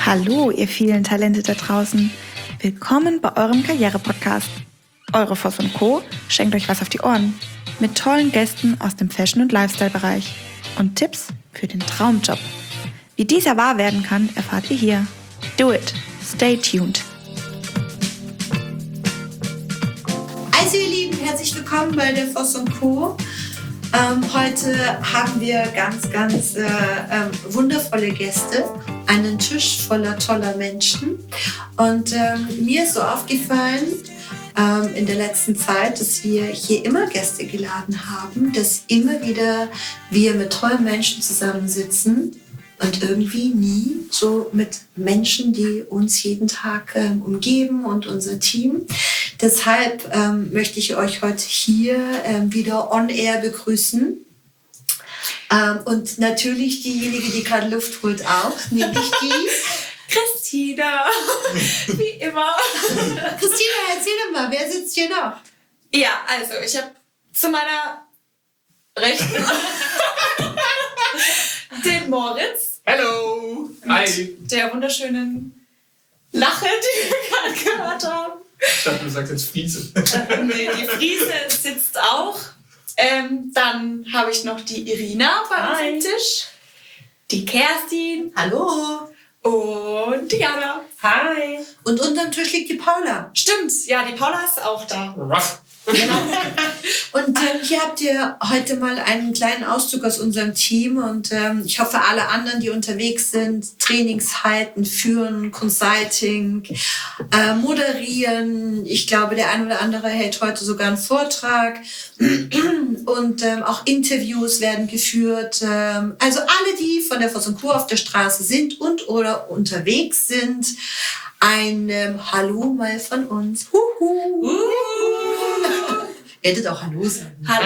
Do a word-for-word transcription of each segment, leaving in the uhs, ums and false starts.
Hallo, ihr vielen Talente da draußen. Willkommen bei eurem Karriere-Podcast. Eure Voss und Co. schenkt euch was auf die Ohren. Mit tollen Gästen aus dem Fashion- und Lifestyle-Bereich. Und Tipps für den Traumjob. Wie dieser wahr werden kann, erfahrt ihr hier. Do it. Stay tuned. Also ihr Lieben, herzlich willkommen bei der Voss und Co. Ähm, heute haben wir ganz, ganz äh, ähm, wundervolle Gäste, einen Tisch voller toller Menschen. Und ähm, mir ist so aufgefallen ähm, in der letzten Zeit, dass wir hier immer Gäste geladen haben, dass immer wieder wir mit tollen Menschen zusammensitzen und irgendwie nie so mit Menschen, die uns jeden Tag ähm, umgeben und unser Team. Deshalb ähm, möchte ich euch heute hier ähm, wieder on air begrüßen. Ähm, und natürlich diejenige, die gerade Luft holt, auch, nämlich die Christina, wie immer. Christina, erzähl doch mal, wer sitzt hier noch? Ja, also ich habe zu meiner Rechten den Moritz. Hallo! Hi! Der wunderschönen Lache, die wir gerade gehört haben. Ich dachte, du sagst jetzt Friese. Äh, nee, die Friese sitzt auch. Ähm, dann habe ich noch die Irina bei uns am Tisch. Die Kerstin. Hallo. Und die Jana. Hi. Und unterm Tisch liegt die Paula. Stimmt, ja, die Paula ist auch da. Ruff. Genau. Und ähm, hier habt ihr heute mal einen kleinen Auszug aus unserem Team und ähm, ich hoffe, alle anderen, die unterwegs sind, Trainings halten, führen, Consulting, äh, moderieren. Ich glaube, der ein oder andere hält heute sogar einen Vortrag und ähm, auch Interviews werden geführt. Ähm, also alle, die von der Voss und Co. auf der Straße sind und oder unterwegs sind, ein ähm, Hallo mal von uns. Huhu. Uh. Ihr hättet auch Hallo sagen. Hallo.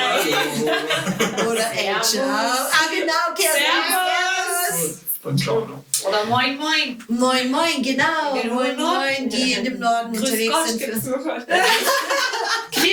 Oder ey, ciao. Ah, genau, Servus. Und ciao. Oder moin, moin. Moin, moin, genau. Ja, Moin, moin, die in dem Norden Grüß unterwegs Gott, sind. gibt's Für noch heute. Christi,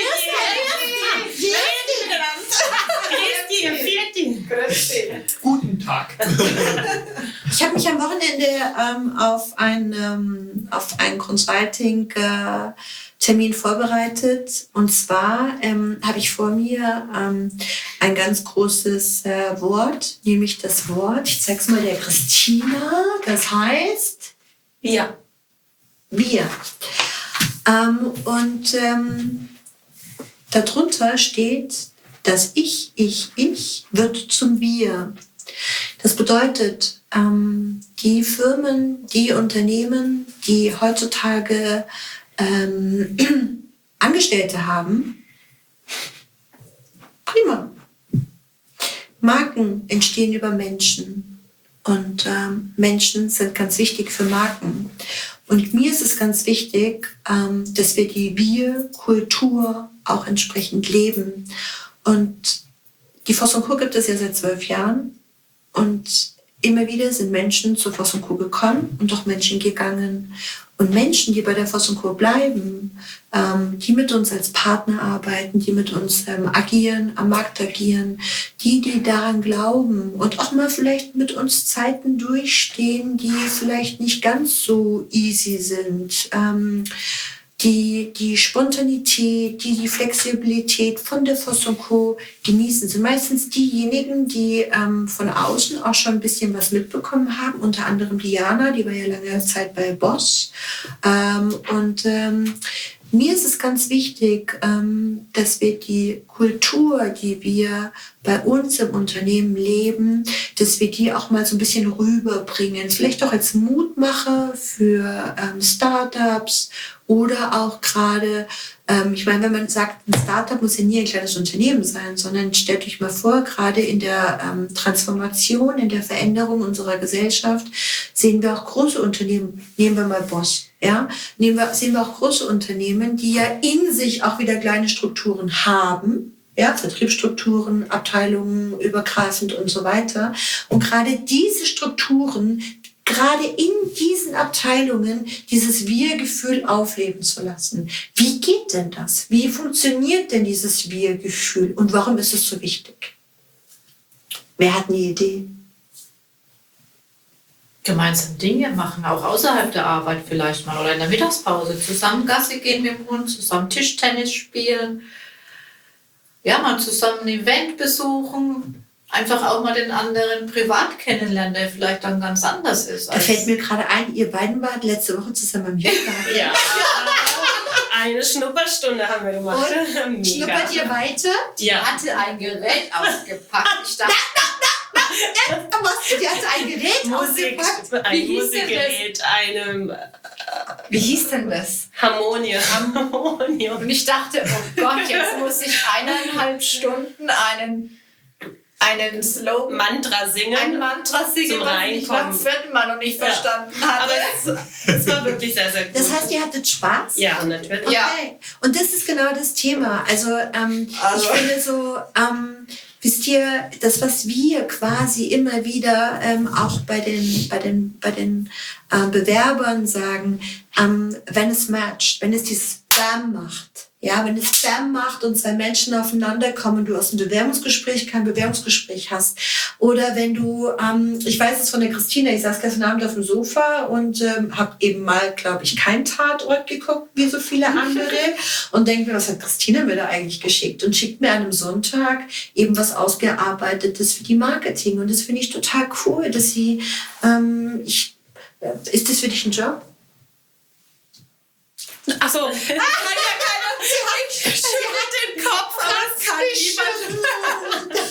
Christi, Christi. Guten Tag. Ich habe mich am Wochenende ähm, auf ein ähm, auf ein Consulting äh, Termin vorbereitet. Und zwar ähm, habe ich vor mir ähm, ein ganz großes äh, Wort, nämlich das Wort, ich zeige es mal der Christina, das heißt Ja. wir. Ähm, und ähm, darunter steht, das Ich, Ich, Ich wird zum Wir. Das bedeutet, ähm, die Firmen, die Unternehmen, die heutzutage ähm, Angestellte haben, prima. Marken entstehen über Menschen und ähm, Menschen sind ganz wichtig für Marken. Und mir ist es ganz wichtig, ähm, dass wir die Wir-Kultur auch entsprechend leben. Und die Voss und Co. gibt es ja seit zwölf Jahren und immer wieder sind Menschen zur Voss und Co. gekommen und auch Menschen gegangen. Und Menschen, die bei der Voss und Co. bleiben, ähm, die mit uns als Partner arbeiten, die mit uns ähm, agieren, am Markt agieren, die, die daran glauben und auch mal vielleicht mit uns Zeiten durchstehen, die vielleicht nicht ganz so easy sind. Ähm, die die Spontanität, die die Flexibilität von der Voss und Co. genießen, sind meistens diejenigen, die ähm, von außen auch schon ein bisschen was mitbekommen haben, unter anderem Diana, die war ja lange Zeit bei Boss. Ähm, und ähm, mir ist es ganz wichtig, ähm, dass wir die Kultur, die wir bei uns im Unternehmen leben, dass wir die auch mal so ein bisschen rüberbringen. Vielleicht auch als Mutmacher für ähm, Startups oder auch gerade, ähm, ich meine, wenn man sagt, ein Startup muss ja nie ein kleines Unternehmen sein, sondern stellt euch mal vor, gerade in der ähm, Transformation, in der Veränderung unserer Gesellschaft sehen wir auch große Unternehmen. Nehmen wir mal Boss. Ja, nehmen wir, sehen wir auch große Unternehmen, die ja in sich auch wieder kleine Strukturen haben, ja, Vertriebsstrukturen, Abteilungen übergreifend und so weiter. Und gerade diese Strukturen, gerade in diesen Abteilungen, dieses Wir-Gefühl aufleben zu lassen. Wie geht denn das? Wie funktioniert denn dieses Wir-Gefühl? Und warum ist es so wichtig? Wer hat eine Idee? gemeinsam Dinge machen, auch außerhalb der Arbeit vielleicht mal oder in der Mittagspause. Zusammen Gassi gehen mit dem Hund, zusammen Tischtennis spielen. Ja, mal zusammen ein Event besuchen. Einfach auch mal den anderen privat kennenlernen, der vielleicht dann ganz anders ist. Da fällt mir gerade ein, ihr beiden wart letzte Woche zusammen am Yoga. Ja. Eine Schnupperstunde haben wir gemacht. Und Mega. schnuppert ihr weiter? Ja. hatte ein Gerät ausgepackt. Ich dachte, Was? Die hatte ein Gerät Musik, ausgepackt. ein Wie hieß denn Musikgerät, eine wie hieß denn das? Harmonie. Harmonium. Und ich dachte, oh Gott, jetzt muss ich eineinhalb Stunden einen, einen Slogan, Mantra singen. ein Mantra singen, Zum was ich nach dem Reinkommen. vierten Mal noch nicht Ja. verstanden hatte. Aber es, es war wirklich sehr, sehr gut. Das heißt, ihr hattet Spaß? ja, natürlich. Ja. Okay. Und das ist genau das Thema. Also, ähm, Also. ich finde so, ähm, wisst ihr, das, was wir quasi immer wieder ähm, auch bei den, bei den, bei den äh, Bewerbern sagen, ähm, wenn es matcht, wenn es dieses Bam macht, ja, wenn es Bam macht und zwei Menschen aufeinander kommen, du aus dem Bewerbungsgespräch kein Bewerbungsgespräch hast, oder wenn du, ähm, ich weiß es von der Christina, ich saß gestern Abend auf dem Sofa und ähm, habe eben mal, glaube ich, kein Tatort geguckt, wie so viele andere, und denke mir, was hat Christina mir da eigentlich geschickt? Und schickt mir an einem Sonntag eben was Ausgearbeitetes für die Marketing. Und das finde ich total cool, dass sie, ähm, ich, äh, ist das für dich ein Job? Achso. Kann ja keiner. Sie schüttelt den Kopf, aber es kann niemand.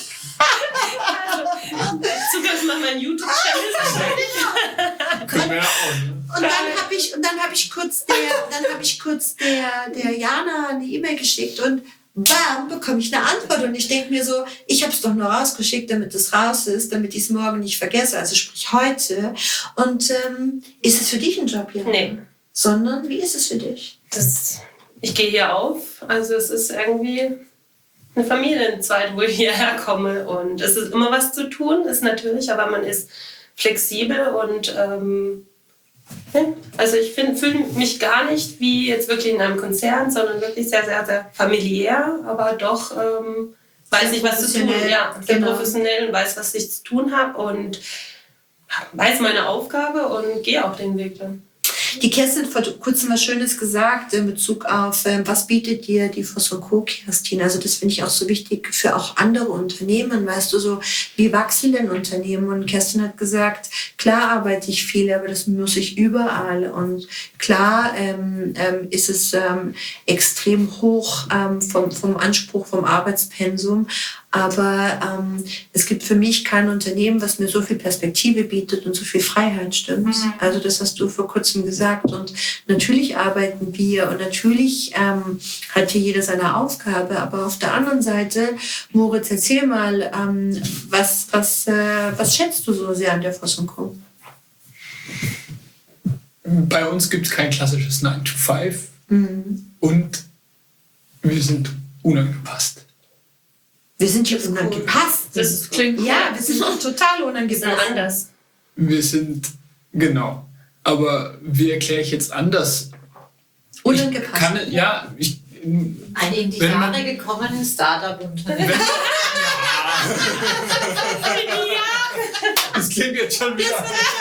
Sogar das macht mein YouTube-Channel. Können wir ja auch, ne? Und dann habe ich, und dann habe ich kurz der, dann habe ich kurz der, der Jana eine E-Mail geschickt und bam, bekomme ich eine Antwort. Und ich denke mir so, ich habe es doch nur rausgeschickt, damit es raus ist, damit ich es morgen nicht vergesse, also sprich heute. Und ähm, ist es für dich ein Job, Jana? Nee. Sondern, wie ist es für dich? Das, ich gehe hier auf. Also es ist irgendwie eine Familienzeit, wo ich hierher komme. Und es ist immer was zu tun, ist natürlich, aber man ist flexibel und ähm, also ich fühle mich gar nicht wie jetzt wirklich in einem Konzern, sondern wirklich sehr, sehr, sehr familiär, aber doch ähm, weiß ich, was zu tun. Ja, sehr genau. professionell und weiß, was ich zu tun habe und weiß meine Aufgabe und gehe auch den Weg dann. Die Kerstin hat vor kurzem was Schönes gesagt in Bezug auf, ähm, was bietet dir die Voss und Co, Kerstin? Also das finde ich auch so wichtig für auch andere Unternehmen, weißt du, so wie wachsen denn Unternehmen? Und Kerstin hat gesagt, klar arbeite ich viel, aber das muss ich überall. Und klar ähm, ähm, ist es ähm, extrem hoch ähm, vom, vom Anspruch, vom Arbeitspensum. Aber ähm, es gibt für mich kein Unternehmen, was mir so viel Perspektive bietet und so viel Freiheit, stimmt's? Mhm. Also das hast du vor kurzem gesagt. Und natürlich arbeiten wir und natürlich ähm, hat hier jeder seine Aufgabe. Aber auf der anderen Seite, Moritz, erzähl mal, ähm, was, was, äh, was schätzt du so sehr an der Voss und Co? Bei uns gibt es kein klassisches nine to five Mhm. und wir sind unangepasst. Wir sind hier unangepasst. Das klingt Ja, wir sind total ein unangepasst. bisschen anders. Wir sind, genau. Aber wie erkläre ich jetzt anders? Unangepasst. Ich kann, ja, ich, ein in die Wenn man- Jahre gekommenes Startup-Unternehmen. wenn, das klingt jetzt schon wieder.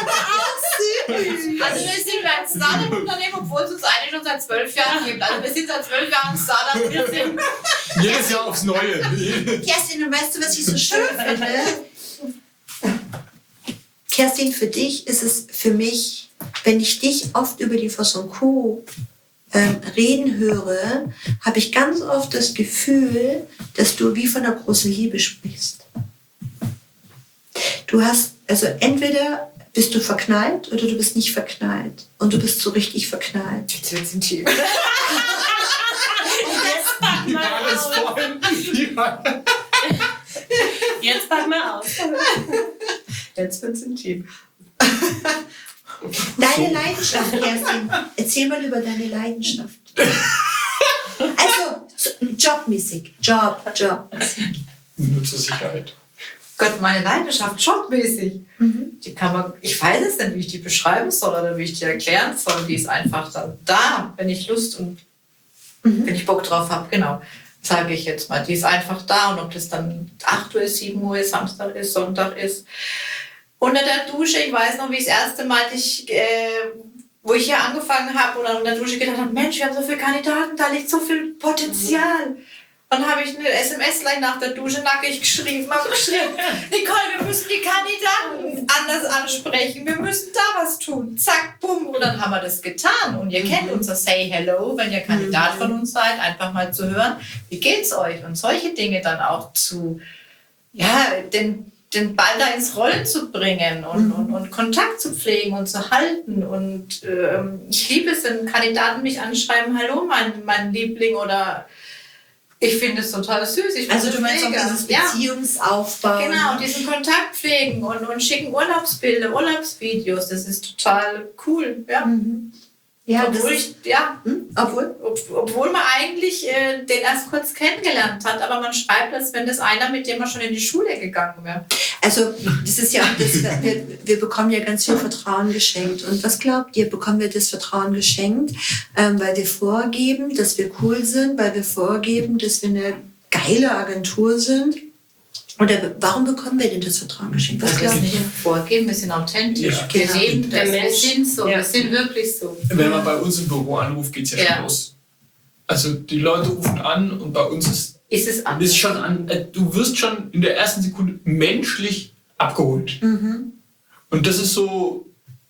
Also wir sind ein Startup-Unternehmen, obwohl es uns eigentlich schon seit zwölf Jahren gibt. Also wir sind seit zwölf Jahren Startup. Wir sind Jedes Jahr aufs Neue. Kerstin, und weißt du, was ich so schön finde? Kerstin, für dich ist es, für mich, wenn ich dich oft über die Voss und Co. Ähm, reden höre, habe ich ganz oft das Gefühl, dass du wie von einer großen Liebe sprichst. Du hast, also entweder bist du verknallt oder du bist nicht verknallt. Und du bist so richtig verknallt. jetzt wird's intim. Alles vorhin. Jetzt pack mal aus. Jetzt wird's intim. Deine Leidenschaft, Kerstin. Erzähl mal über deine Leidenschaft. Also, so, jobmäßig. Job, Job. Nur zur Sicherheit. Gott, meine Leidenschaft, jobmäßig. Mhm. Die kann man, ich weiß es nicht, wie ich die beschreiben soll oder wie ich die erklären soll. Die ist einfach dann da, wenn ich Lust und Mhm. wenn ich Bock drauf habe, genau. Sage ich jetzt mal. Die ist einfach da und ob das dann acht Uhr ist, sieben Uhr ist, Samstag ist, Sonntag ist. unter der Dusche, ich weiß noch, wie ich das erste Mal, ich, äh, wo ich hier angefangen habe und unter der Dusche gedacht habe, Mensch, wir haben so viele Kandidaten, da liegt so viel Potenzial. Mhm. Und habe ich eine S M S gleich nach der Dusche nackig geschrieben, habe geschrieben, Nicole, wir müssen die Kandidaten anders ansprechen, wir müssen da was tun. Zack, bumm, und dann haben wir das getan. Und ihr mhm. kennt unser Say Hello, wenn ihr Kandidat mhm. von uns seid, einfach mal zu hören, wie geht's euch? Und solche Dinge dann auch zu, ja, den, den Ball da ins Rollen zu bringen und, mhm. und, und Kontakt zu pflegen und zu halten. Und ähm, ich liebe es, wenn Kandidaten mich anschreiben, hallo, mein, mein Liebling, oder ich finde es total süß. Ich also du meinst auch dieses Beziehungsaufbau. Ja. Genau, diesen Kontakt pflegen und, und schicken Urlaubsbilder, Urlaubsvideos. Das ist total cool. Ja. Mhm. Ja, obwohl, ich, ja, hm? obwohl? Ob, obwohl man eigentlich äh, den erst kurz kennengelernt hat, aber man schreibt, als wenn das einer, mit dem man schon in die Schule gegangen wäre. Also das ist ja auch das, wir, wir bekommen ja ganz viel Vertrauen geschenkt. Und was glaubt ihr, bekommen wir das Vertrauen geschenkt, ähm, weil wir vorgeben, dass wir cool sind, weil wir vorgeben, dass wir eine geile Agentur sind? Oder warum bekommen wir denn das Vertrauen geschenkt? Was glaubt ihr? Nicht vorgeben, wir sind authentisch. Ja. Wir genau. leben das, Der wir Mensch. sind so, Ja. wir sind wirklich so. Wenn man bei uns im Büro anruft, geht es ja, Ja. schon los. Also die Leute rufen an und bei uns ist, Ist es anders? ist schon an, äh, du wirst schon in der ersten Sekunde menschlich abgeholt. Mhm. Und das ist so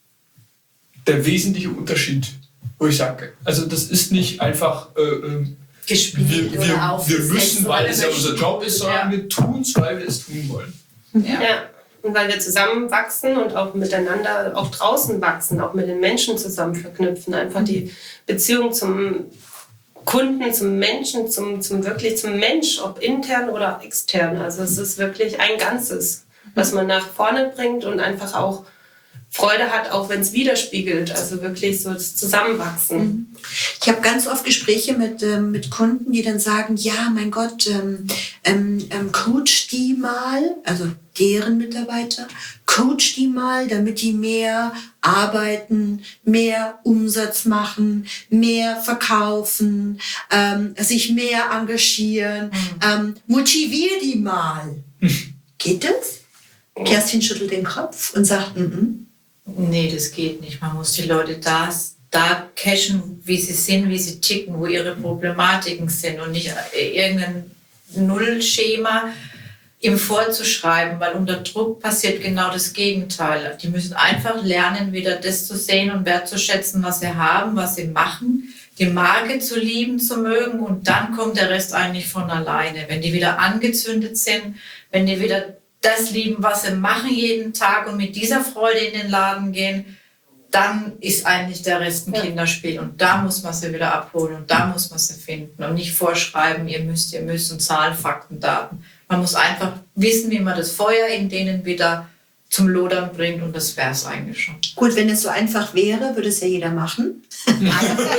der wesentliche Unterschied, wo ich sage, also das ist nicht einfach, äh, äh, gespielt wir, oder wir, aufgesetzt. wir müssen, weil oder es ja unser Job ist, sondern Ja. wir tun es, weil wir es tun wollen. Ja. Ja, und weil wir zusammenwachsen und auch miteinander, auch draußen wachsen, auch mit den Menschen zusammen verknüpfen. Einfach die Beziehung zum Kunden, zum Menschen, zum, zum wirklich zum Mensch, ob intern oder extern. Also es ist wirklich ein Ganzes, was man nach vorne bringt und einfach auch Freude hat, auch wenn es widerspiegelt. Also wirklich so das Zusammenwachsen. Ich habe ganz oft Gespräche mit, ähm, mit Kunden, die dann sagen, ja, mein Gott, ähm, ähm, ähm, coach die mal, also deren Mitarbeiter, coach die mal, damit die mehr arbeiten, mehr Umsatz machen, mehr verkaufen, ähm, sich mehr engagieren, mhm. ähm, motivier die mal. Geht das? Kerstin schüttelt den Kopf und sagt, mhm. Nee, das geht nicht. Man muss die Leute da, da cashen, wie sie sind, wie sie ticken, wo ihre Problematiken sind und nicht irgendein Nullschema ihm vorzuschreiben, weil unter Druck passiert genau das Gegenteil. Die müssen einfach lernen, wieder das zu sehen und wertzuschätzen, was sie haben, was sie machen, die Marke zu lieben, zu mögen, und dann kommt der Rest eigentlich von alleine. Wenn die wieder angezündet sind, wenn die wieder das lieben, was sie machen jeden Tag und mit dieser Freude in den Laden gehen, dann ist eigentlich der Rest ein Kinderspiel. Und da muss man sie wieder abholen und da muss man sie finden und nicht vorschreiben, ihr müsst, ihr müsst, und Zahlen, Fakten, Daten. Man muss einfach wissen, wie man das Feuer in denen wieder zum Lodern bringt, und das wäre es eigentlich schon. Gut, wenn es so einfach wäre, würde es ja jeder machen. Also ich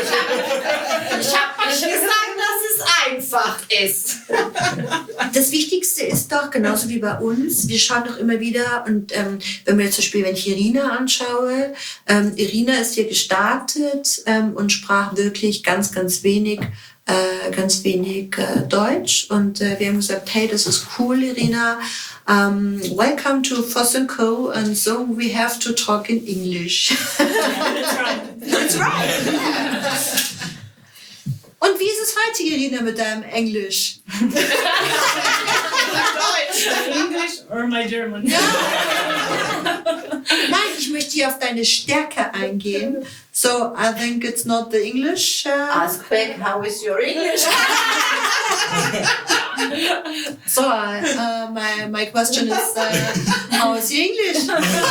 habe nicht gesagt, dass es einfach ist. Das Wichtigste ist doch, genauso wie bei uns, wir schauen doch immer wieder, und ähm, wenn wir jetzt zum Beispiel, wenn ich Irina anschaue, ähm, Irina ist hier gestartet ähm, und sprach wirklich ganz, ganz wenig, äh, ganz wenig äh, Deutsch, und äh, wir haben gesagt, hey, das ist cool, Irina, um, welcome to Voss and Co, and so we have to talk in English. That's right. That's right. Und wie ist es heute, Irina, mit deinem Englisch? English or my German? Ja. Nein, ich möchte hier auf deine Stärke eingehen. So, I think it's not the English. Uh, Ask back, how is your English? so, uh, my, my question is, uh, how is your English?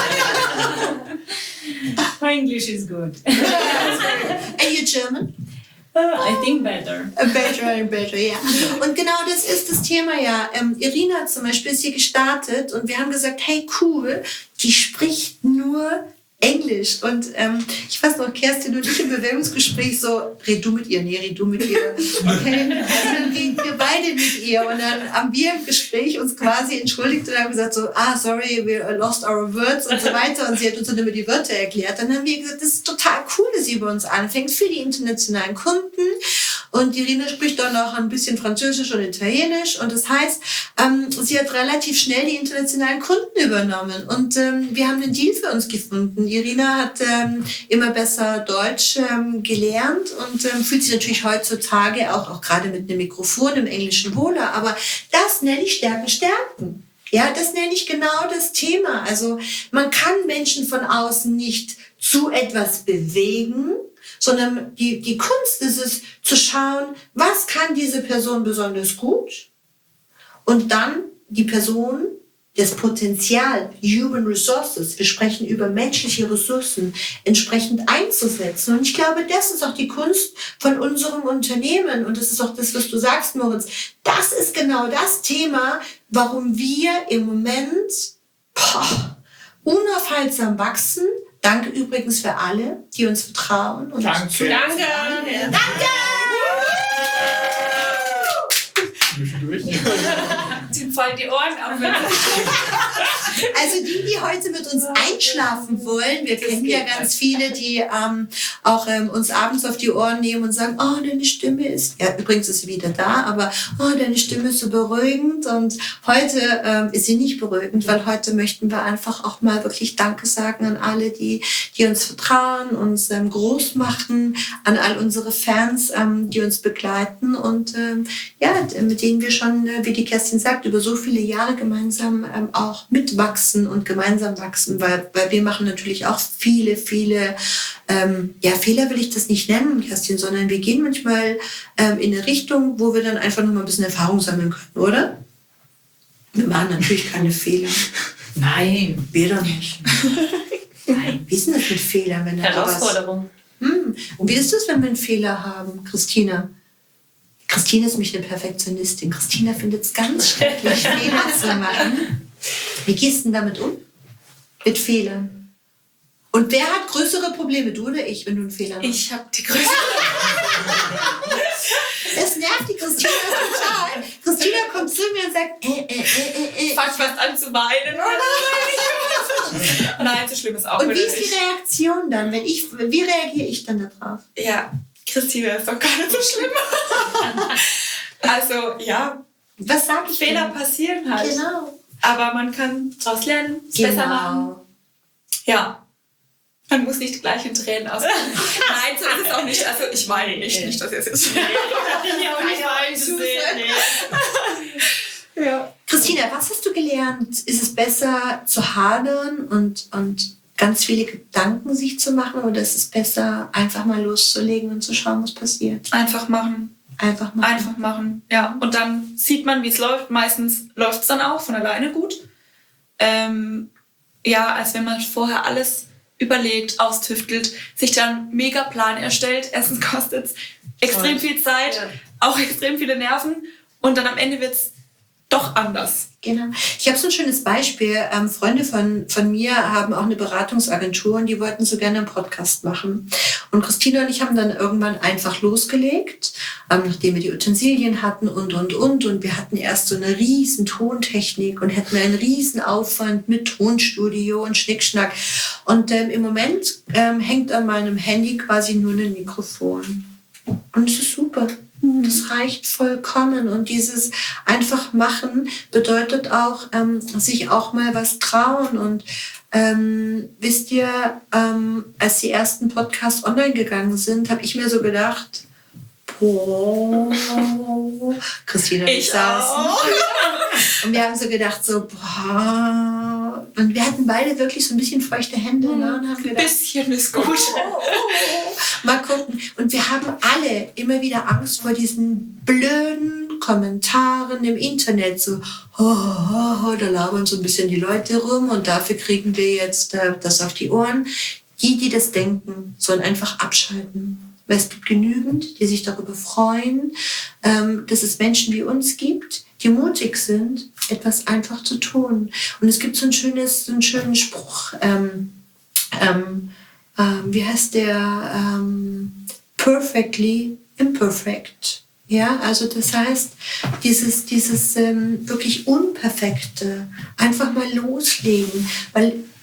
My English is good. And your German? Uh, I think better. Better and better, ja. Und genau das ist das Thema, ja. Ähm, Irina zum Beispiel ist hier gestartet und wir haben gesagt, hey, cool, die spricht nur Englisch. Und ähm, ich weiß noch, Kerstin und ich im Bewerbungsgespräch so, red du mit ihr, nee, red du mit ihr. Okay, also dann reden wir beide mit ihr. Und dann haben wir im Gespräch uns quasi entschuldigt und haben gesagt so, ah, sorry, we lost our words und so weiter. Und sie hat uns dann immer die Wörter erklärt. Dann haben wir gesagt, das ist total cool, dass sie über uns anfängt für die internationalen Kunden. Und die Irina spricht dann auch ein bisschen Französisch und Italienisch. Und das heißt, ähm, sie hat relativ schnell die internationalen Kunden übernommen. Und ähm, wir haben einen Deal für uns gefunden. Irina hat ähm, immer besser Deutsch ähm, gelernt und ähm, fühlt sich natürlich heutzutage auch, auch gerade mit einem Mikrofon im Englischen wohler. Aber das nenne ich Stärken, Stärken. Ja, das nenne ich genau das Thema. Also man kann Menschen von außen nicht zu etwas bewegen, sondern die, die Kunst ist es, zu schauen, was kann diese Person besonders gut und dann die Person, das Potenzial, Human Resources, wir sprechen über menschliche Ressourcen, entsprechend einzusetzen. Und ich glaube, das ist auch die Kunst von unserem Unternehmen. Und das ist auch das, was du sagst, Moritz. Das ist genau das Thema, warum wir im Moment boah, unaufhaltsam wachsen. Danke übrigens für alle, die uns vertrauen. Und Danke. Danke. Danke! Zwischendurch. Ziehen voll die Ohren ab. Also die, die heute mit uns einschlafen wollen, wir kennen ja ganz viele, die ähm, auch ähm, uns abends auf die Ohren nehmen und sagen, oh, deine Stimme ist, ja, übrigens ist sie wieder da, aber oh, deine Stimme ist so beruhigend. Und heute ähm, ist sie nicht beruhigend, weil heute möchten wir einfach auch mal wirklich Danke sagen an alle, die, die uns vertrauen, uns ähm, groß machen, an all unsere Fans, ähm, die uns begleiten und ähm, ja, mit denen wir schon, äh, wie die Kerstin sagt, über so viele Jahre gemeinsam ähm, auch mitwachsen und gemeinsam wachsen, weil, weil wir machen natürlich auch viele, viele, ähm, ja, Fehler will ich das nicht nennen, Kerstin, sondern wir gehen manchmal ähm, in eine Richtung, wo wir dann einfach noch mal ein bisschen Erfahrung sammeln können, oder? Wir machen natürlich keine Fehler. Nein. Wir doch nicht. Nein, wie ist denn das mit Fehlern? Wenn Herausforderung. Hm. Und wie ist das, wenn wir einen Fehler haben, Christina? Christina ist nämlich eine Perfektionistin. Christina findet es ganz schrecklich, Fehler zu machen. Wie gehst du denn damit um? Mit Fehlern. Und wer hat größere Probleme, du oder ich, wenn du einen Fehler machst? Ich habe die größte. Das nervt die Christina total. Christina kommt zu mir und sagt, äh, äh, äh, äh. Fang fast an zu weinen. Nein, so schlimm ist auch Und wie wieder ist die nicht. Reaktion dann? Wenn ich, wie reagiere ich dann darauf? Ja, Christine ist doch gar nicht so schlimm. Also, ja, Was sage ich Fehler denn? passieren halt. Genau. Aber man kann daraus lernen, es Genau. besser machen. Ja. Man muss nicht gleich in Tränen ausbrechen. Nein, so ist es auch nicht. Also, ich weine nicht, nicht, dass ihr es jetzt. Ich habe auch nicht eingesehen. Nee. Ja. Christina, was hast du gelernt? Ist es besser zu hadern und, und ganz viele Gedanken sich zu machen oder ist es besser, einfach mal loszulegen und zu schauen, was passiert? Einfach machen. Einfach mal. Einfach machen, ja. Und dann sieht man, wie es läuft. Meistens läuft es dann auch von alleine gut. Ähm, ja, als wenn man vorher alles überlegt, austüftelt, sich dann einen Megaplan erstellt. Erstens kostet es extrem viel Zeit, Ja. auch extrem viele Nerven. Und dann am Ende wird es doch anders. Genau. Ich habe so ein schönes Beispiel. Ähm, Freunde von, von mir haben auch eine Beratungsagentur und die wollten so gerne einen Podcast machen. Und Christina und ich haben dann irgendwann einfach losgelegt, ähm, nachdem wir die Utensilien hatten und, und, und. Und wir hatten erst so eine riesen Tontechnik und hätten einen riesen Aufwand mit Tonstudio und Schnickschnack. Und ähm, im Moment ähm, hängt an meinem Handy quasi nur ein Mikrofon. Und es ist super. Das reicht vollkommen. Und dieses einfach machen bedeutet auch, ähm, sich auch mal was trauen. Und ähm, wisst ihr, ähm, als die ersten Podcasts online gegangen sind, habe ich mir so gedacht, boah, Christina und ich Ich saßen. auch. Und wir haben so gedacht, so, boah. Und wir hatten beide wirklich so ein bisschen feuchte Hände. Ne? Und haben Ein gedacht, bisschen ist gut. mal gucken. Und wir haben alle immer wieder Angst vor diesen blöden Kommentaren im Internet. So, oh, oh, oh, da labern so ein bisschen die Leute rum und dafür kriegen wir jetzt äh, das auf die Ohren. Die, die das denken, sollen einfach abschalten. Weil es gibt genügend, die sich darüber freuen, ähm, dass es Menschen wie uns gibt, die mutig sind, etwas einfach zu tun. Und es gibt so ein schönes, so einen schönen Spruch, ähm, ähm, ähm, wie heißt der? Ähm, perfectly imperfect. Ja, also das heißt, dieses, dieses ähm, wirklich Unperfekte einfach mal loslegen, weil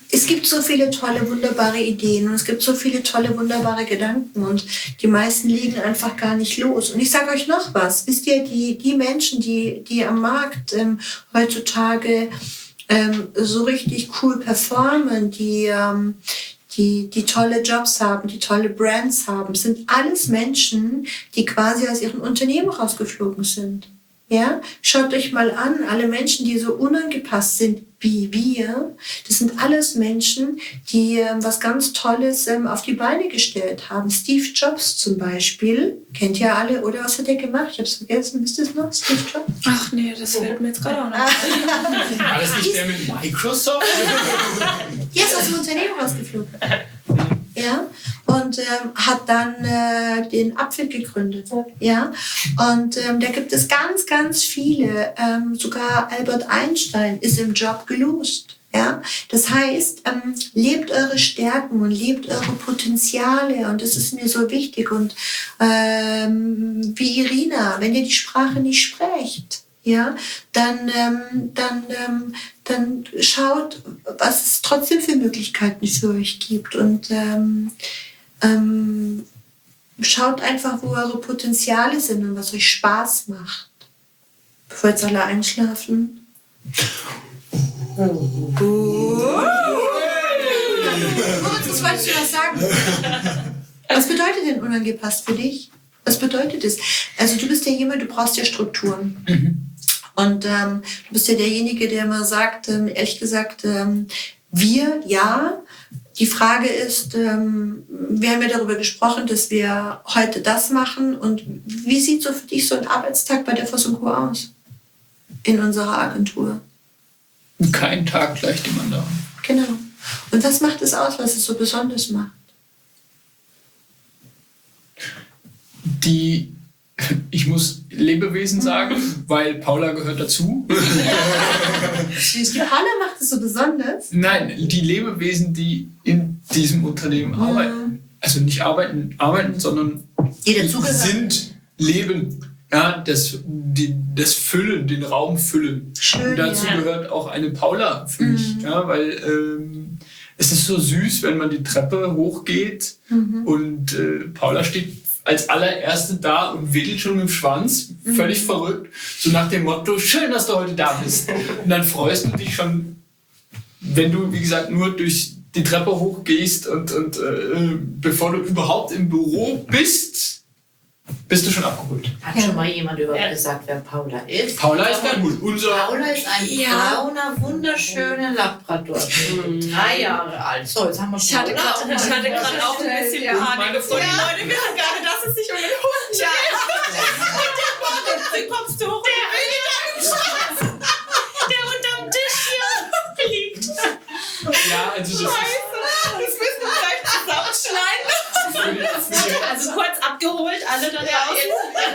es gibt so viele tolle, wunderbare Ideen und es gibt so viele tolle, wunderbare Gedanken und die meisten liegen einfach gar nicht los. Und ich sage euch noch was, wisst ihr, die, die Menschen, die, die am Markt ähm, heutzutage ähm, so richtig cool performen, die, ähm, die, die tolle Jobs haben, die tolle Brands haben, sind alles Menschen, die quasi aus ihren Unternehmen rausgeflogen sind. Ja, schaut euch mal an, alle Menschen, die so unangepasst sind wie wir, das sind alles Menschen, die ähm, was ganz Tolles ähm, auf die Beine gestellt haben. Steve Jobs zum Beispiel, kennt ihr alle, oder was hat er gemacht? Ich hab's vergessen, wisst ihr es noch, Steve Jobs? Ach nee, das fällt mir jetzt gerade auch noch. War das nicht der mit Microsoft? Der ist aus dem Unternehmen rausgeflogen. Ja, und ähm, hat dann äh, den Apfel gegründet. Ja, und ähm, da gibt es ganz, ganz viele. Ähm, sogar Albert Einstein ist im Job gelost. Ja, das heißt, ähm, lebt eure Stärken und lebt eure Potenziale und das ist mir so wichtig. Und ähm, wie Irina, wenn ihr die Sprache nicht sprecht, ja, dann, ähm, dann, ähm, dann schaut, was es trotzdem für Möglichkeiten für euch gibt und ähm, ähm, schaut einfach, wo eure Potenziale sind und was euch Spaß macht. Bevor jetzt alle einschlafen. Moritz, was wolltest du noch sagen? Was bedeutet denn unangepasst für dich? Was bedeutet es? Also du bist ja jemand, du brauchst ja Strukturen. Mhm. Und ähm, du bist ja derjenige, der immer sagt, ähm, ehrlich gesagt, ähm, wir, ja. Die Frage ist, ähm, wir haben ja darüber gesprochen, dass wir heute das machen. Und wie sieht so für dich so ein Arbeitstag bei der Voss und Co. aus? In unserer Agentur? Kein Tag gleich dem anderen. Genau. Und was macht es aus, was es so besonders macht? Die, ich muss Lebewesen sagen, weil Paula gehört dazu. Die Paula macht es so besonders? Nein, die Lebewesen, die in diesem Unternehmen mhm. arbeiten. Also nicht arbeiten, arbeiten, sondern die sind, leben. Ja, das, die, das Füllen, den Raum füllen. Schön, und dazu ja. gehört auch eine Paula für mich. Mhm. Ja, weil ähm, es ist so süß, wenn man die Treppe hochgeht mhm. und äh, Paula steht als allererste da und wedelt schon mit dem Schwanz, mhm. völlig verrückt, so nach dem Motto, schön, dass du heute da bist. Und dann freust du dich schon, wenn du, wie gesagt, nur durch die Treppe hochgehst und, und äh, bevor du überhaupt im Büro bist, bist du schon abgeholt. Hat ja. schon mal jemand überhaupt ja. gesagt, wer Paula ist? Paula ist ganz gut. Unser Paula ist ein ja. brauner, wunderschöner Labrador. Drei Jahre alt. So, jetzt haben wir Ich hatte gerade auch ein bisschen ja. Panik vor. Die Leute wissen gerade, dass es sich um den Hund ja. Und der Morgen kommst du hoch. Der, der unterm Tisch hier liegt. Ja, also das Scheiße. Das müssen wir vielleicht zusammenschneiden. Also kurz abgeholt, alle da draußen.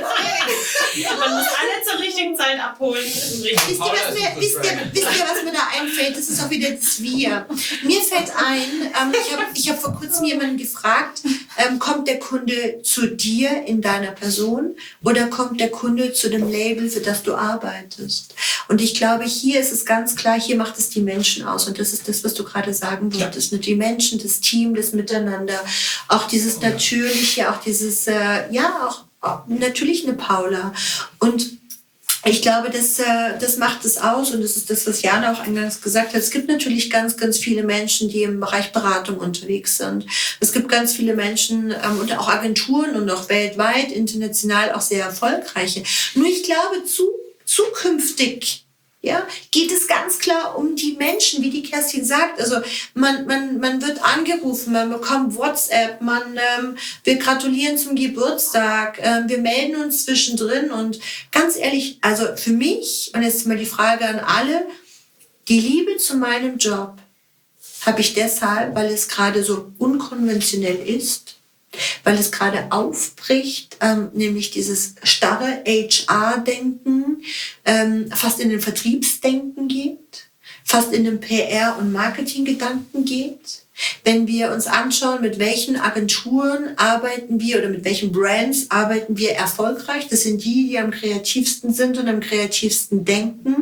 Man muss alle zur richtigen Zeit abholen. Wisst ihr, was mir, wisst, ihr, wisst ihr, was mir da einfällt? Das ist auch wieder das Wir. Mir fällt ein, ähm, ich habe ich hab vor kurzem jemanden gefragt, ähm, kommt der Kunde zu dir in deiner Person oder kommt der Kunde zu dem Label, für das du arbeitest? Und ich glaube, hier ist es ganz klar, hier macht es die Menschen aus. Und das ist das, was du gerade sagen wolltest. Ja. Mit die Menschen, das Team, das Miteinander. Auch dieses Natürliche, auch dieses, äh, ja, auch, auch natürlich eine Paula. Und ich glaube, das, äh, das macht es aus und das ist das, was Jana auch eingangs gesagt hat. Es gibt natürlich ganz, ganz viele Menschen, die im Bereich Beratung unterwegs sind. Es gibt ganz viele Menschen ähm, und auch Agenturen und auch weltweit, international auch sehr erfolgreiche. Nur ich glaube, zu, zukünftig ja, geht es ganz klar um die Menschen, wie die Kerstin sagt. Also man, man, man wird angerufen, man bekommt WhatsApp, man ähm, wir gratulieren zum Geburtstag, ähm, wir melden uns zwischendrin. Und ganz ehrlich, also für mich, und jetzt mal die Frage an alle, die Liebe zu meinem Job habe ich deshalb, weil es gerade so unkonventionell ist, weil es gerade aufbricht, ähm, nämlich dieses starre H R-Denken ähm, fast in den Vertriebsdenken geht, fast in den P R- und Marketing-Gedanken geht. Wenn wir uns anschauen, mit welchen Agenturen arbeiten wir oder mit welchen Brands arbeiten wir erfolgreich, das sind die, die am kreativsten sind und am kreativsten denken.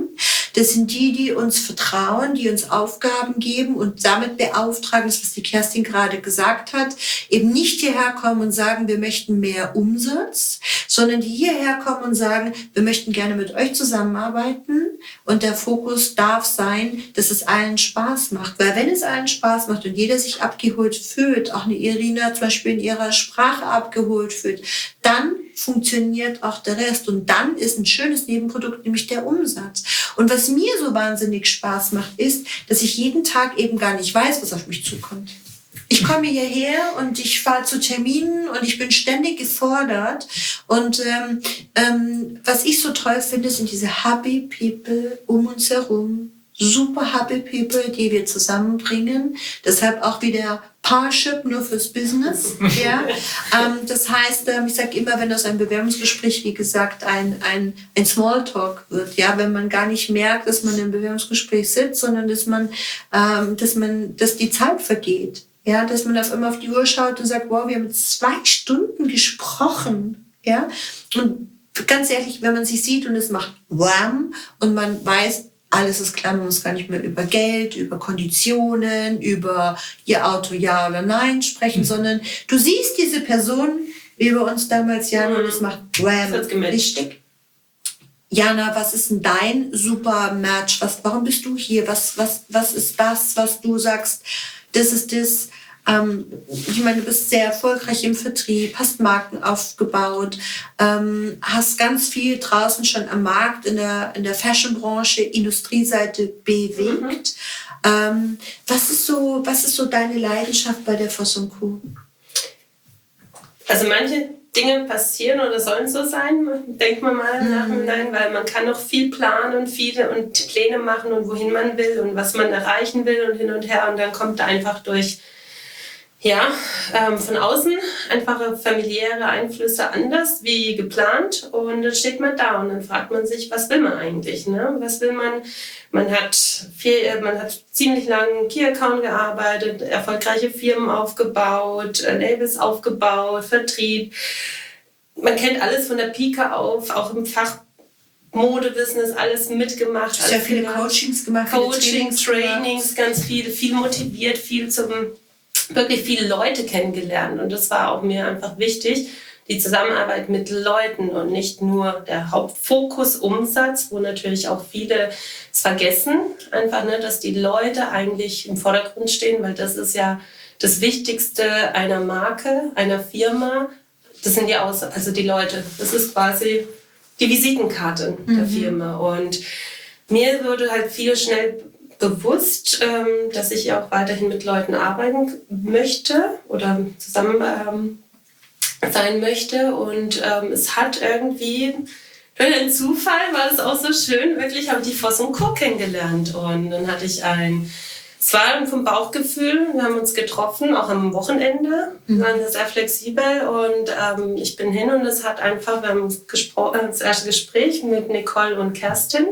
Das sind die, die uns vertrauen, die uns Aufgaben geben und damit beauftragen, das, was die Kerstin gerade gesagt hat, eben nicht hierher kommen und sagen, wir möchten mehr Umsatz, sondern die hierher kommen und sagen, wir möchten gerne mit euch zusammenarbeiten und der Fokus darf sein, dass es allen Spaß macht. Weil wenn es allen Spaß macht und jeder sich abgeholt fühlt, auch eine Irina zum Beispiel in ihrer Sprache abgeholt fühlt, dann funktioniert auch der Rest. Und dann ist ein schönes Nebenprodukt, nämlich der Umsatz. Und was mir so wahnsinnig Spaß macht, ist, dass ich jeden Tag eben gar nicht weiß, was auf mich zukommt. Ich komme hierher und ich fahre zu Terminen und ich bin ständig gefordert. Und ähm, ähm, was ich so toll finde, sind diese Happy People um uns herum. Super Happy People, die wir zusammenbringen. Deshalb auch wieder Parship nur fürs Business. Ja? ähm, das heißt, ähm, ich sage immer, wenn das ein Bewerbungsgespräch, wie gesagt, ein, ein, ein Smalltalk wird, ja, wenn man gar nicht merkt, dass man im Bewerbungsgespräch sitzt, sondern dass man, ähm, dass man, dass die Zeit vergeht. Ja, dass man auf einmal auf die Uhr schaut und sagt, wow, wir haben zwei Stunden gesprochen. Ja, und ganz ehrlich, wenn man sich sieht und es macht wham und man weiß, alles ist klar, man muss gar nicht mehr über Geld, über Konditionen, über ihr Auto ja oder nein sprechen, mhm. sondern du siehst diese Person, wie bei uns damals, Jana, mhm. und es macht wham, richtig. Jana, was ist denn dein super Match? Was, warum bist du hier? Was, was, was ist das, was du sagst? Das ist das. Ähm, ich meine, du bist sehr erfolgreich im Vertrieb, hast Marken aufgebaut, ähm, hast ganz viel draußen schon am Markt in der, in der Fashionbranche, Industrieseite bewegt. Mhm. Ähm, was ist so, was ist so deine Leidenschaft bei der Voss und Co? Also manche Dinge passieren oder sollen so sein, denkt man mal im mhm. Nachhinein, weil man kann noch viel planen und viele und Pläne machen und wohin man will und was man erreichen will und hin und her und dann kommt da einfach durch Ja, ähm, von außen einfache familiäre Einflüsse anders wie geplant und dann steht man da und dann fragt man sich, was will man eigentlich, ne? Was will man? Man hat viel, man hat ziemlich lange Key-Account gearbeitet, erfolgreiche Firmen aufgebaut, äh, Labels aufgebaut, Vertrieb. Man kennt alles von der Pike auf, auch im Fach Modebusiness, alles mitgemacht. Sehr alles viele gemacht. Coachings gemacht. Coachings, Trainings, Trainings, ganz viel, viel motiviert, viel zum wirklich viele Leute kennengelernt und das war auch mir einfach wichtig, die Zusammenarbeit mit Leuten und nicht nur der Hauptfokus Umsatz, wo natürlich auch viele es vergessen, einfach, ne, dass die Leute eigentlich im Vordergrund stehen, weil das ist ja das Wichtigste einer Marke, einer Firma, das sind die Aus- also die Leute, das ist quasi die Visitenkarte mhm. der Firma und mir wurde halt viel schnell bewusst, ähm, dass ich auch weiterhin mit Leuten arbeiten möchte oder zusammen ähm, sein möchte. Und ähm, es hat irgendwie, durch einen Zufall war es auch so schön, wirklich habe ich die Voss und Co. kennengelernt. Und dann hatte ich ein, es war vom Bauchgefühl, wir haben uns getroffen, auch am Wochenende, wir waren sehr flexibel und ähm, ich bin hin und es hat einfach, wir haben gespro- das erste Gespräch mit Nicole und Kerstin.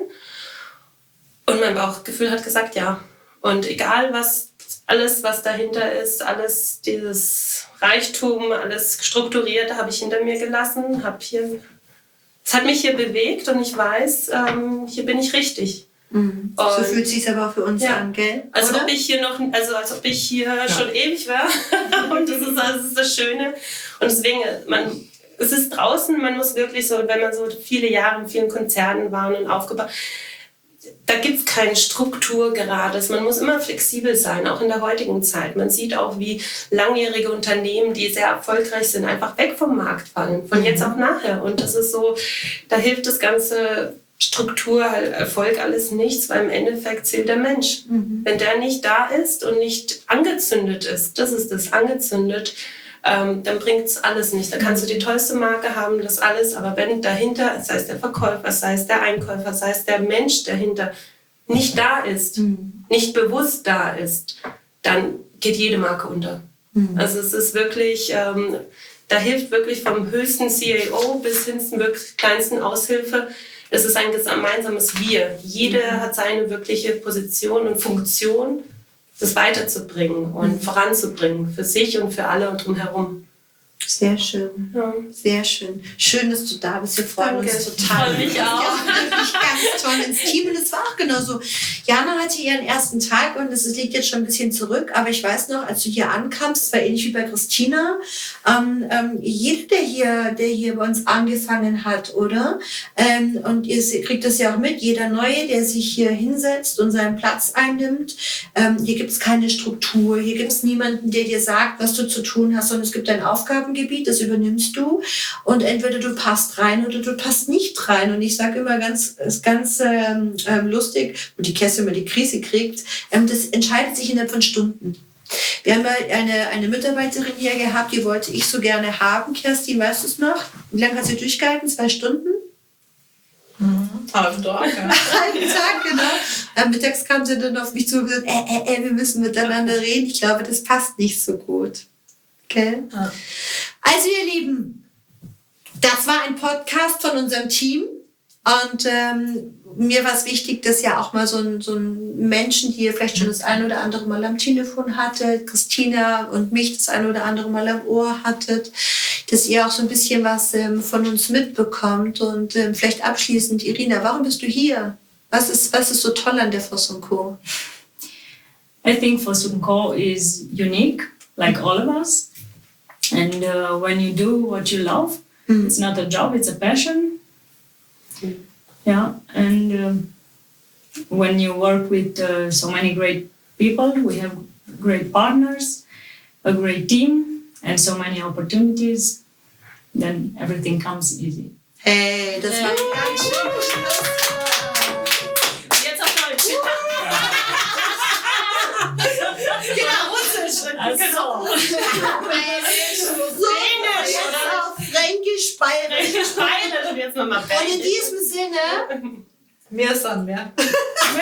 Und mein Bauchgefühl hat gesagt, ja. Und egal was, alles was dahinter ist, alles dieses Reichtum, alles Strukturierte habe ich hinter mir gelassen. Hab hier, es hat mich hier bewegt und ich weiß, ähm, hier bin ich richtig. Mhm. So fühlt es sich aber auch für uns ja, an, gell? Als ob ich hier noch, also als ob ich hier ja. schon ewig war. Und das ist, das ist das Schöne. Und deswegen, man, es ist draußen, man muss wirklich so, wenn man so viele Jahre in vielen Konzernen war und aufgebaut, da gibt es keine Struktur gerade. Man muss immer flexibel sein, auch in der heutigen Zeit. Man sieht auch, wie langjährige Unternehmen, die sehr erfolgreich sind, einfach weg vom Markt fallen, von jetzt auf nachher. Und das ist so, da hilft das ganze Struktur, Erfolg, alles nichts, weil im Endeffekt zählt der Mensch. Mhm. Wenn der nicht da ist und nicht angezündet ist, das ist das, angezündet, Ähm, dann bringt es alles nicht. Da kannst du die tollste Marke haben, das alles, aber wenn dahinter, sei es der Verkäufer, sei es der Einkäufer, sei es der Mensch dahinter, nicht da ist, mhm. nicht bewusst da ist, dann geht jede Marke unter. Mhm. Also es ist wirklich, ähm, da hilft wirklich vom höchsten C A O bis hin zum wirklich kleinsten Aushilfe, es ist ein gemeinsames Wir. Jeder mhm. hat seine wirkliche Position und Funktion, das weiterzubringen und mhm. voranzubringen, für sich und für alle und drumherum. Sehr schön, Ja. sehr schön. Schön, dass du da bist. Wir freuen Danke. uns total. Freue mich auch. Ja, wirklich ganz toll ins Team. Und es war auch genauso. Jana hatte ihren ersten Tag und es liegt jetzt schon ein bisschen zurück. Aber ich weiß noch, als du hier ankamst, es war ähnlich wie bei Christina. Ähm, ähm, jeder, der hier, der hier bei uns angefangen hat, oder? Ähm, und ihr kriegt das ja auch mit. Jeder Neue, der sich hier hinsetzt und seinen Platz einnimmt. Ähm, hier gibt es keine Struktur. Hier gibt es niemanden, der dir sagt, was du zu tun hast, sondern es gibt ein Aufgabengebiet. Das übernimmst du und entweder du passt rein oder du passt nicht rein. Und ich sage immer ganz, ist ganz ähm, lustig, wo die Kerstin immer die Krise kriegt, ähm, das entscheidet sich innerhalb von Stunden. Wir haben mal eine, eine Mitarbeiterin hier gehabt, die wollte ich so gerne haben. Kerstin, weißt du es noch? Wie lange hat sie durchgehalten? Zwei Stunden? Mhm. Halben Tag, ja. Halben Tag, genau. Am Mittags kam sie dann auf mich zu und gesagt, äh, äh, äh, wir müssen miteinander reden. Ich glaube, das passt nicht so gut. Okay? Ja. Also ihr Lieben, das war ein Podcast von unserem Team und ähm, mir war es wichtig, dass ja auch mal so ein, so ein Menschen, die ihr vielleicht schon das ein oder andere Mal am Telefon hattet, Christina und mich das ein oder andere Mal am Ohr hattet, dass ihr auch so ein bisschen was ähm, von uns mitbekommt und ähm, vielleicht abschließend, Irina, warum bist du hier? Was ist, was ist so toll an der Voss und Co? I think Voss und Co is unique, like all of us. And uh, when you do what you love, Mm. it's not a job, it's a passion. Yeah, and um, when you work with uh, so many great people, we have great partners, a great team, and so many opportunities, then everything comes easy. Hey, das war ein ganz schönes Schlusswort. Jetzt auf Deutsch. Genau, Russisch. Also, So, jetzt auf Fränkisch, Bayerisch. Ich speile und jetzt nochmal Und in diesem Sinne, Mehr sind mehr. und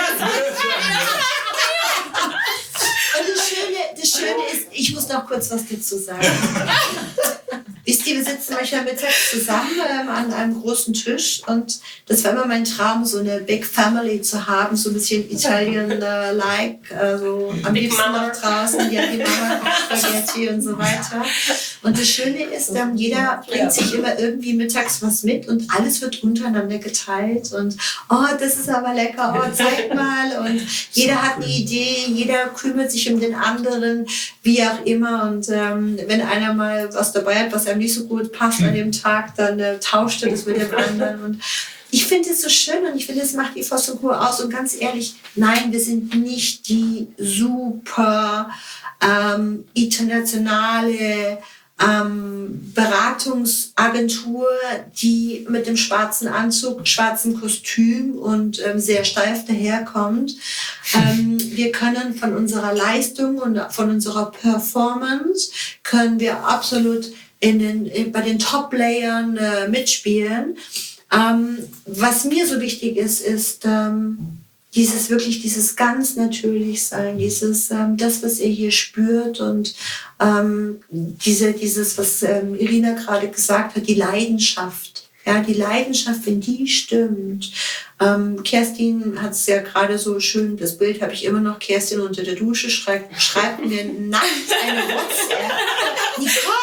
das Schöne, das Schöne ist, ich muss noch kurz was dazu sagen. Wisst ihr, wir sitzen manchmal mittags zusammen ähm, an einem großen Tisch und das war immer mein Traum, so eine Big Family zu haben, so ein bisschen Italian-like, also am Big liebsten Mama. noch draußen, ja, die Mama kocht Spaghetti und so weiter. Und das Schöne ist, ähm, jeder bringt sich immer irgendwie mittags was mit und alles wird untereinander geteilt und oh, das ist aber lecker, oh, zeig mal und jeder hat eine Idee, jeder kümmert sich um den anderen, wie auch immer und ähm, wenn einer mal was dabei hat, was einem nicht so gut passt an dem Tag, dann äh, tauscht er das mit dem anderen und ich finde es so schön und ich finde, es macht die Voss und Co aus und ganz ehrlich, nein, wir sind nicht die super ähm, internationale ähm, Beratungsagentur, die mit dem schwarzen Anzug, schwarzen Kostüm und ähm, sehr steif daherkommt. Ähm, wir können von unserer Leistung und von unserer Performance können wir absolut in den, bei den Top-Layern äh, mitspielen. Ähm, was mir so wichtig ist, ist ähm, dieses wirklich, dieses ganz natürlich sein, dieses, ähm, das, was ihr hier spürt und ähm, diese, dieses, was ähm, Irina gerade gesagt hat, die Leidenschaft. Ja, die Leidenschaft, wenn die stimmt. Ähm, Kerstin hat es ja gerade so schön, das Bild habe ich immer noch, Kerstin unter der Dusche schreibt, schreibt mir nachts eine WhatsApp. Nicole!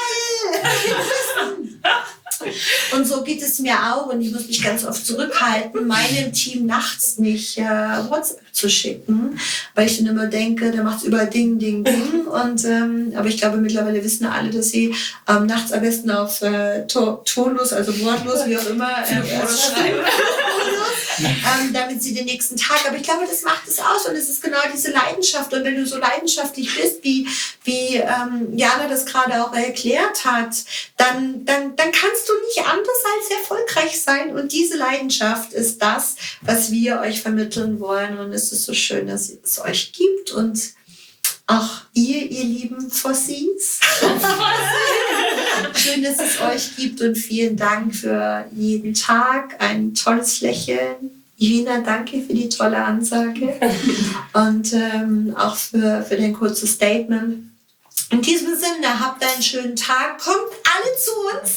Und so geht es mir auch und ich muss mich ganz oft zurückhalten, meinem Team nachts nicht äh, WhatsApp zu schicken, weil ich dann immer denke, da macht es überall Ding, Ding, Ding. Und, ähm, aber ich glaube, mittlerweile wissen alle, dass sie ähm, nachts am besten auf äh, to- tonlos, also wortlos, wie auch immer, äh, schreiben. Ähm, damit sie den nächsten Tag, aber ich glaube, das macht es aus und es ist genau diese Leidenschaft und wenn du so leidenschaftlich bist, wie, wie ähm, Jana das gerade auch erklärt hat, dann, dann, dann kannst du nicht anders als erfolgreich sein und diese Leidenschaft ist das, was wir euch vermitteln wollen und es ist so schön, dass es euch gibt und auch ihr, ihr lieben Fossis. Schön, dass es euch gibt und vielen Dank für jeden Tag. Ein tolles Lächeln. Irina, danke für die tolle Ansage und ähm, auch für, für dein kurzes Statement. In diesem Sinne, habt einen schönen Tag, kommt alle zu uns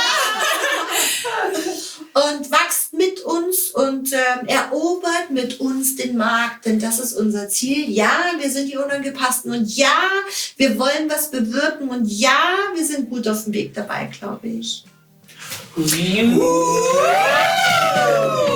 und wachst mit uns und ähm, erobert mit uns den Markt, denn das ist unser Ziel. Ja, wir sind die Unangepassten und ja, wir wollen was bewirken und ja, wir sind gut auf dem Weg dabei, glaube ich.